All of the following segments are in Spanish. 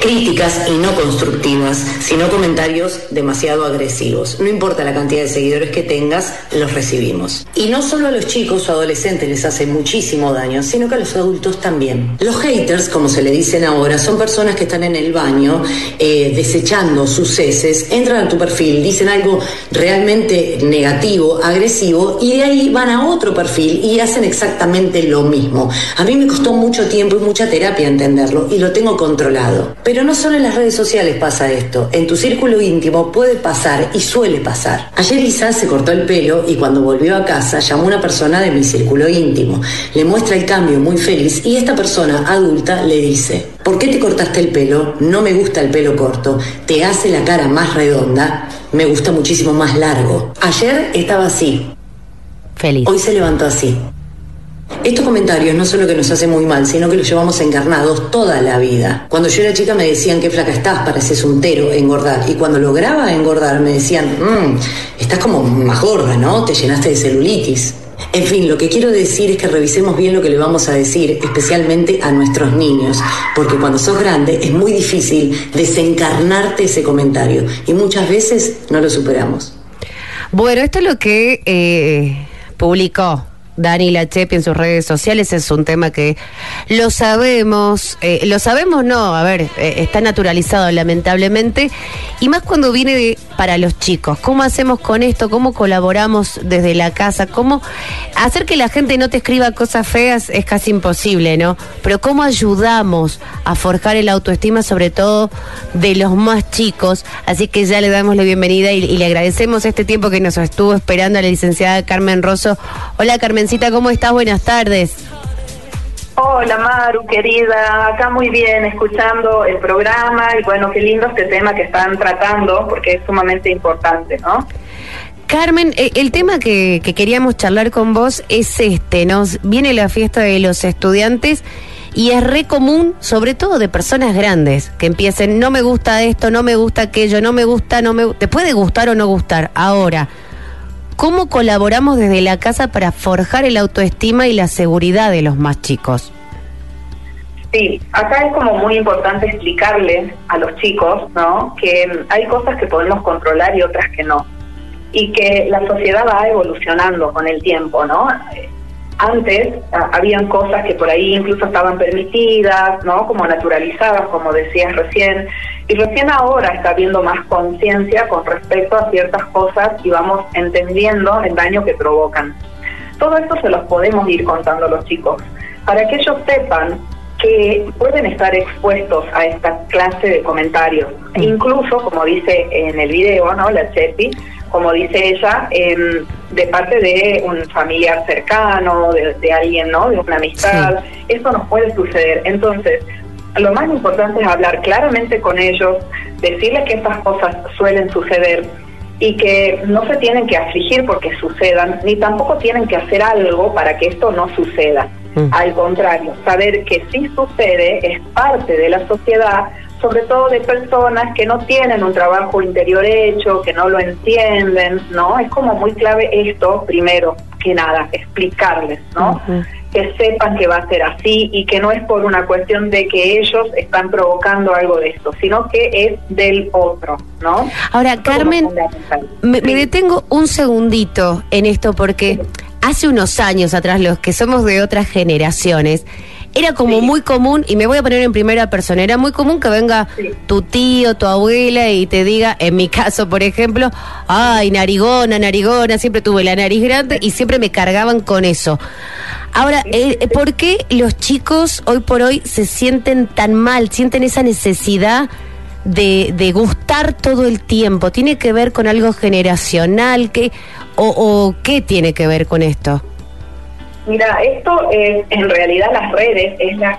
críticas y no constructivas, sino comentarios demasiado agresivos. No importa la cantidad de seguidores que tengas, los recibimos. Y no solo a los chicos o adolescentes les hace muchísimo daño, sino que a los adultos también. Los haters, como se le dicen ahora, son personas que están en el baño desechando sus heces, entran a tu perfil, dicen algo realmente negativo, agresivo, y de ahí van a otro perfil y hacen exactamente lo mismo. A mí me costó mucho tiempo y mucha terapia entenderlo, y lo tengo controlado. Pero no solo en las redes sociales pasa esto. En tu círculo íntimo puede pasar y suele pasar. Ayer Isa se cortó el pelo y cuando volvió a casa llamó a una persona de mi círculo íntimo. Le muestra el cambio muy feliz y esta persona adulta le dice: ¿por qué te cortaste el pelo? No me gusta el pelo corto. Te hace la cara más redonda. Me gusta muchísimo más largo. Ayer estaba así. Feliz. Hoy se levantó así. Estos comentarios no solo que nos hacen muy mal, sino que los llevamos encarnados toda la vida. Cuando yo era chica me decían: qué flaca estás, pareces un tero, engordar. Y cuando lograba engordar me decían: estás como más gorda, ¿no? Te llenaste de celulitis. En fin, lo que quiero decir es que revisemos bien lo que le vamos a decir, especialmente a nuestros niños, porque cuando sos grande es muy difícil desencarnarte ese comentario y muchas veces no lo superamos. Bueno, esto es lo que publicó Dani Lachepi en sus redes sociales. Es un tema que lo sabemos no, a ver, está naturalizado lamentablemente, y más cuando viene para los chicos. ¿Cómo hacemos con esto? ¿Cómo colaboramos desde la casa? ¿Cómo hacer que la gente no te escriba cosas feas? Es casi imposible, ¿no? Pero ¿cómo ayudamos a forjar el autoestima, sobre todo de los más chicos? Así que ya le damos la bienvenida y le agradecemos este tiempo que nos estuvo esperando a la licenciada Carmen Rosso. Hola, Carmencita, ¿cómo estás? Buenas tardes. Hola Maru, querida, acá muy bien, escuchando el programa, y bueno, qué lindo este tema que están tratando, porque es sumamente importante, ¿no? Carmen, el tema que queríamos charlar con vos es nos viene la fiesta de los estudiantes y es re común, sobre todo de personas grandes, que empiecen: no me gusta esto, no me gusta aquello, no me gusta, te puede gustar o no gustar. Ahora, ¿cómo colaboramos desde la casa para forjar el autoestima y la seguridad de los más chicos? Sí, acá es como muy importante explicarles a los chicos, ¿no?, que hay cosas que podemos controlar y otras que no. Y que la sociedad va evolucionando con el tiempo, ¿no? Antes habían cosas que por ahí incluso estaban permitidas, ¿no?, como naturalizadas, como decías recién. Y recién ahora está habiendo más conciencia con respecto a ciertas cosas y vamos entendiendo el daño que provocan. Todo esto se los podemos ir contando a los chicos, para que ellos sepan que pueden estar expuestos a esta clase de comentarios. E incluso, como dice en el video, ¿no?, la Chepi, como dice ella, de parte de un familiar cercano, de alguien, ¿no?, de una amistad. Sí. Eso nos puede suceder. Entonces, lo más importante es hablar claramente con ellos, decirles que estas cosas suelen suceder y que no se tienen que afligir porque sucedan, ni tampoco tienen que hacer algo para que esto no suceda. Al contrario, saber que sí sucede es parte de la sociedad, sobre todo de personas que no tienen un trabajo interior hecho, que no lo entienden, ¿no? Es como muy clave esto, primero que nada, explicarles, ¿no? Que sepan que va a ser así y que no es por una cuestión de que ellos están provocando algo de esto, sino que es del otro, ¿no? Ahora, Carmen, me detengo un segundito en esto porque hace unos años atrás, los que somos de otras generaciones, era como muy común, y me voy a poner en primera persona, era muy común que venga tu tío, tu abuela y te diga, en mi caso, por ejemplo: ay, narigona, siempre tuve la nariz grande y siempre me cargaban con eso. Ahora, ¿por qué los chicos hoy por hoy se sienten tan mal, sienten esa necesidad de gustar todo el tiempo? ¿Tiene que ver con algo generacional? ¿O qué tiene que ver con esto? Mira, esto es, en realidad las redes es las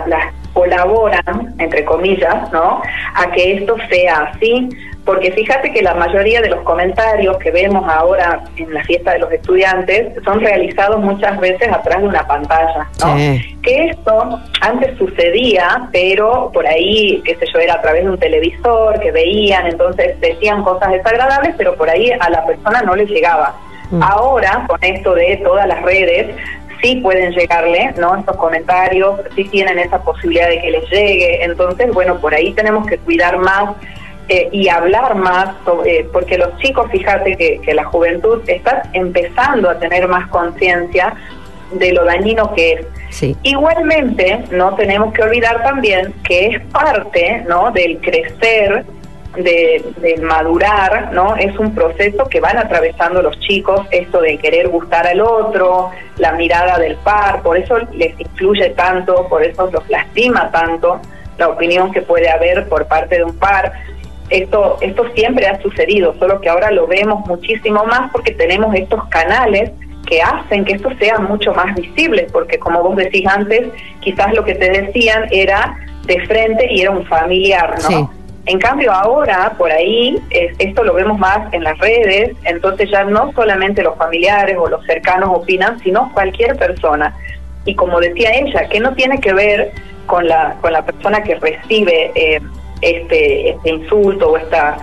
colaboran, entre comillas, ¿no?, a que esto sea así, porque fíjate que la mayoría de los comentarios que vemos ahora en la fiesta de los estudiantes son realizados muchas veces atrás de una pantalla, ¿no? Sí. Que esto antes sucedía, pero por ahí, qué sé yo, era a través de un televisor que veían, entonces decían cosas desagradables, pero por ahí a la persona no le llegaba. Ahora, con esto de todas las redes, sí pueden llegarle, ¿no? Estos comentarios sí tienen esa posibilidad de que les llegue. Entonces, bueno, por ahí tenemos que cuidar más y hablar más, porque los chicos, fíjate que la juventud está empezando a tener más conciencia de lo dañino que es. Sí. Igualmente, no tenemos que olvidar también que es parte, ¿no?, del crecer, de madurar, ¿no? Es un proceso que van atravesando los chicos, esto de querer gustar al otro, la mirada del par, por eso les influye tanto, por eso los lastima tanto la opinión que puede haber por parte de un par. Esto siempre ha sucedido, solo que ahora lo vemos muchísimo más porque tenemos estos canales que hacen que esto sea mucho más visible, porque como vos decís antes, quizás lo que te decían era de frente y era un familiar, ¿no? Sí. En cambio ahora, por ahí, esto lo vemos más en las redes, entonces ya no solamente los familiares o los cercanos opinan, sino cualquier persona. Y como decía ella, que no tiene que ver con la persona que recibe este insulto o esta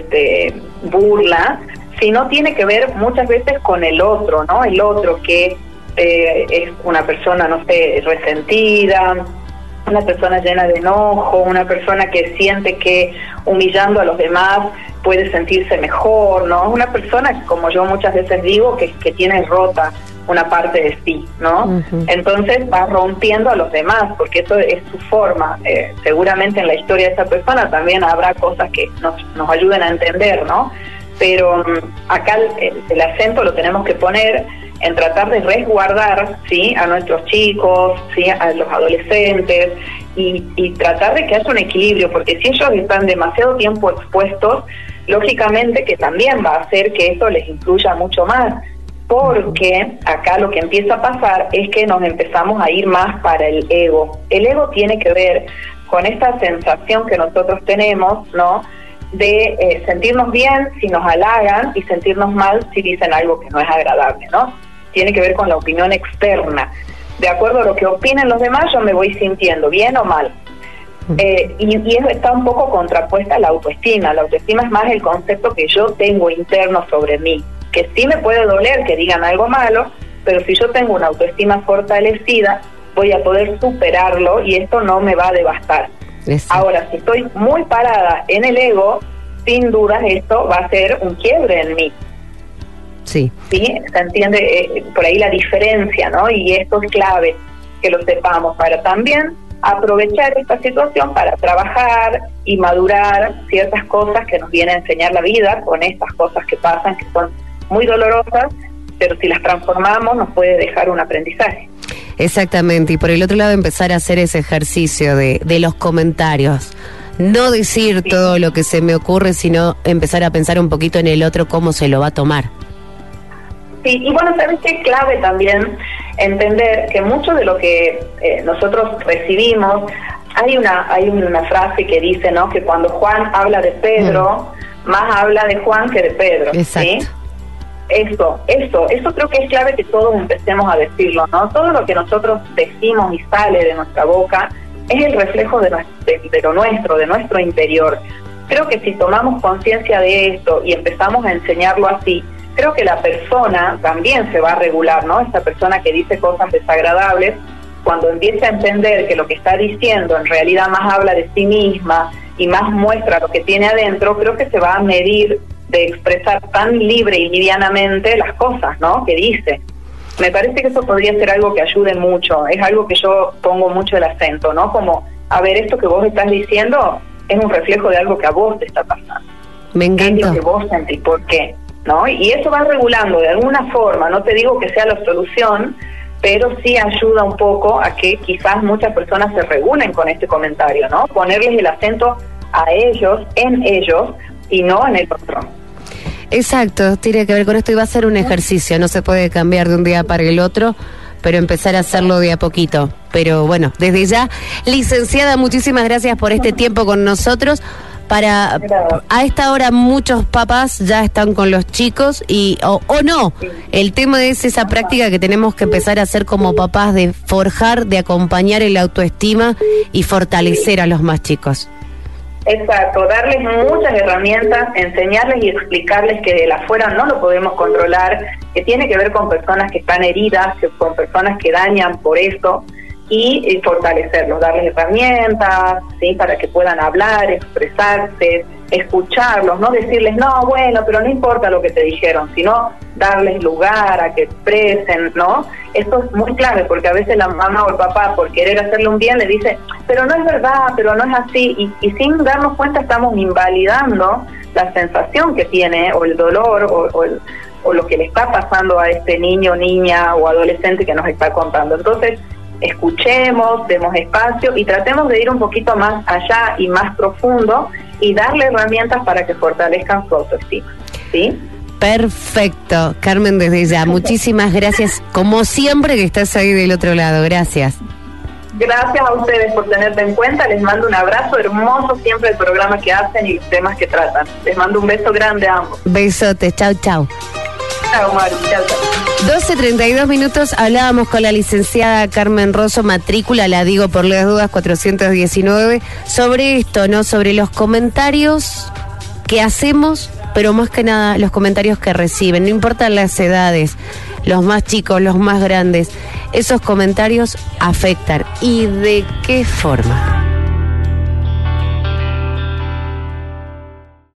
burla, sino tiene que ver muchas veces con el otro, ¿no? El otro que es una persona, no sé, resentida, una persona llena de enojo, una persona que siente que humillando a los demás puede sentirse mejor, ¿no? Una persona, como yo muchas veces digo, que tiene rota una parte de sí, ¿no? Uh-huh. Entonces va rompiendo a los demás, porque eso es su forma. Seguramente en la historia de esa persona también habrá cosas que nos ayuden a entender, ¿no? Pero acá el acento lo tenemos que poner en tratar de resguardar, ¿sí?, a nuestros chicos, ¿sí?, a los adolescentes, y tratar de que haya un equilibrio, porque si ellos están demasiado tiempo expuestos, lógicamente que también va a hacer que eso les influya mucho más, porque acá lo que empieza a pasar es que nos empezamos a ir más para el ego. El ego tiene que ver con esta sensación que nosotros tenemos, ¿no?, de sentirnos bien si nos halagan y sentirnos mal si dicen algo que no es agradable, ¿no? Tiene que ver con la opinión externa. De acuerdo a lo que opinen los demás, yo me voy sintiendo bien o mal. Y eso está un poco contrapuesta a la autoestima. La autoestima es más el concepto que yo tengo interno sobre mí, que sí me puede doler que digan algo malo, pero si yo tengo una autoestima fortalecida, voy a poder superarlo y esto no me va a devastar. Exacto. Ahora, si estoy muy parada en el ego, sin dudas esto va a ser un quiebre en mí. Sí. ¿Sí? Se entiende por ahí la diferencia, ¿no? Y esto es clave que lo sepamos para también aprovechar esta situación para trabajar y madurar ciertas cosas que nos viene a enseñar la vida con estas cosas que pasan, que son muy dolorosas, pero si las transformamos nos puede dejar un aprendizaje. Exactamente, y por el otro lado empezar a hacer ese ejercicio de los comentarios. No decir sí, todo lo que se me ocurre, sino empezar a pensar un poquito en el otro, cómo se lo va a tomar. Sí, y bueno, ¿sabes qué? Clave también entender que mucho de lo que nosotros recibimos, hay una frase que dice, ¿no?, que cuando Juan habla de Pedro, más habla de Juan que de Pedro. Exacto. ¿Sí? Eso creo que es clave que todos empecemos a decirlo, ¿no? Todo lo que nosotros decimos y sale de nuestra boca es el reflejo de nuestro interior. Creo que si tomamos conciencia de esto y empezamos a enseñarlo así, creo que la persona también se va a regular, ¿no? Esta persona que dice cosas desagradables, cuando empiece a entender que lo que está diciendo en realidad más habla de sí misma y más muestra lo que tiene adentro, creo que se va a medir de expresar tan libre y livianamente las cosas, ¿no?, que dice. Me parece que eso podría ser algo que ayude mucho, es algo que yo pongo mucho el acento, ¿no? Como, a ver, esto que vos estás diciendo es un reflejo de algo que a vos te está pasando. Me encanta. Es lo que vos sentís, ¿por qué? ¿No? Y eso va regulando de alguna forma, no te digo que sea la solución, pero sí ayuda un poco a que quizás muchas personas se regulen con este comentario, ¿no? Ponerles el acento a ellos, en ellos, y no en el otro. Exacto, tiene que ver con esto y va a ser un ejercicio, no se puede cambiar de un día para el otro, pero empezar a hacerlo de a poquito. Pero bueno, desde ya, licenciada, muchísimas gracias por este tiempo con nosotros. A esta hora muchos papás ya están con los chicos o no, el tema es esa práctica que tenemos que empezar a hacer como papás, de forjar, de acompañar el autoestima y fortalecer a los más chicos. Exacto, darles muchas herramientas, enseñarles y explicarles que el afuera no lo podemos controlar, que tiene que ver con personas que están heridas, con personas que dañan por eso, y fortalecerlos, darles herramientas, ¿sí? Para que puedan hablar, expresarse, escucharlos, no decirles, no, bueno, pero no importa lo que te dijeron, sino darles lugar a que expresen, ¿no? Esto es muy clave, porque a veces la mamá o el papá, por querer hacerle un bien, le dice, pero no es verdad, pero no es así, y sin darnos cuenta estamos invalidando la sensación que tiene, o el dolor, o lo que le está pasando a este niño, niña o adolescente que nos está contando. Entonces, escuchemos, demos espacio y tratemos de ir un poquito más allá y más profundo y darle herramientas para que fortalezcan su autoestima, ¿sí? Perfecto, Carmen, desde ya, muchísimas gracias, como siempre que estás ahí del otro lado, gracias. Gracias a ustedes por tenerme en cuenta, les mando un abrazo, hermoso siempre el programa que hacen y los temas que tratan. Les mando un beso grande a ambos. Besotes, chau, chau. Chao, Maru, chao, chao. 12:32, hablábamos con la licenciada Carmen Rosso, matrícula, la digo por las dudas, 419, sobre esto, ¿no? Sobre los comentarios que hacemos, pero más que nada los comentarios que reciben, no importan las edades, los más chicos, los más grandes, esos comentarios afectan. ¿Y de qué forma?